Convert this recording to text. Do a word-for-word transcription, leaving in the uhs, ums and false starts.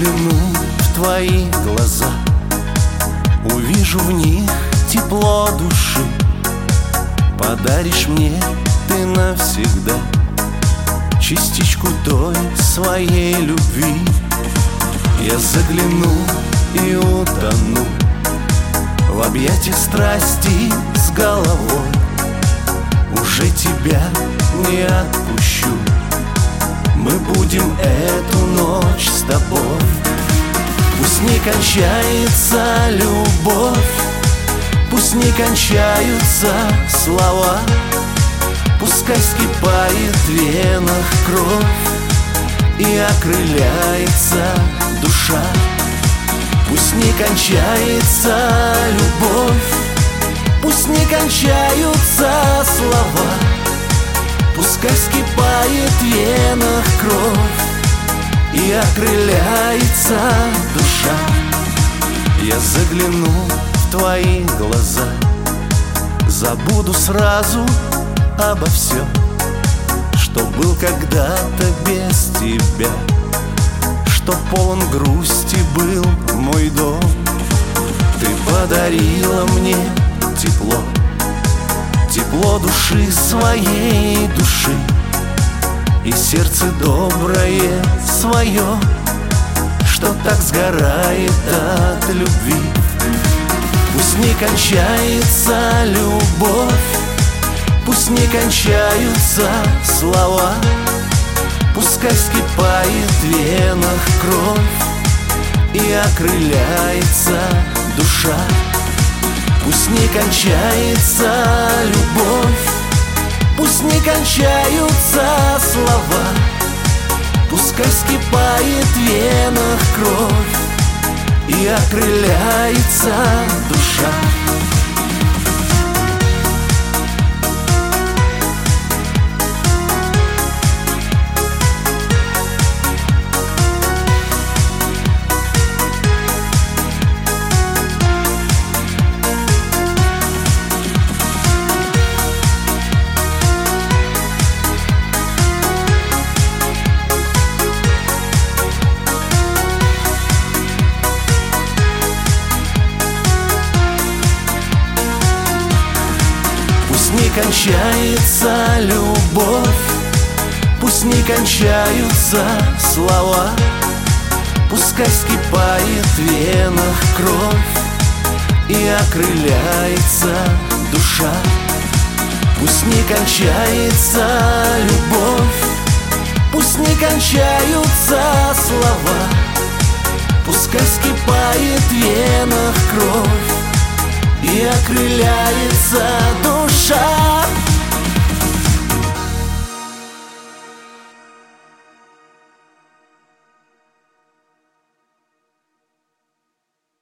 загляну в твои глаза, увижу в них тепло души. Подаришь мне ты навсегда частичку той своей любви. Я загляну и утону в объятиях страсти с головой. Уже тебя не отпущу, мы будем эту ночь с тобой. Пусть не кончается любовь, пусть не кончаются слова, пускай вскипает в венах кровь и окрыляется душа. Пусть не кончается любовь, пусть не кончаются слова, пускай вскипает в венах кровь и окрыляется душа. Я загляну в твои глаза, забуду сразу обо всем, что был когда-то без тебя, что полон грусти был мой дом. Ты подарила мне тепло, тепло души своей души, и сердце доброе свое, что так сгорает от любви. Пусть не кончается любовь, пусть не кончаются слова, пускай вскипает в венах кровь и окрыляется душа. Пусть не кончается любовь, пусть не кончаются слова, пускай вскипает в венах кровь и окрыляется душа. Пусть не кончается любовь, пусть не кончаются слова, пускай вскипает в венах кровь и окрыляется душа. Пусть не кончается любовь, пусть не кончаются слова, пускай вскипает в венах кровь и окрыляется душа.